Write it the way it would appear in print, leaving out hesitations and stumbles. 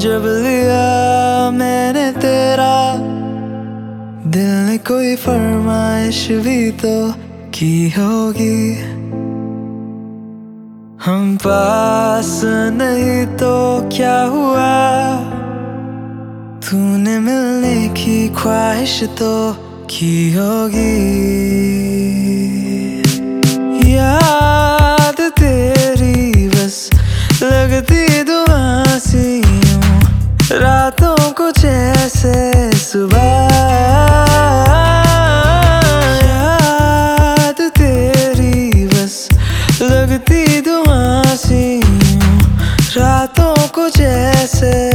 जब लिया मैंने तेरा, दिल ने कोई फरमाइश भी तो की होगी। हम पास नहीं तो क्या हुआ, तूने मिलने की ख्वाहिश तो की होगी। याद तेरी बस लगती दुआ सी यूं, रातों को जैसे सुबह। याद तेरी बस लगती दुआ सी यूं, रातों को जैसे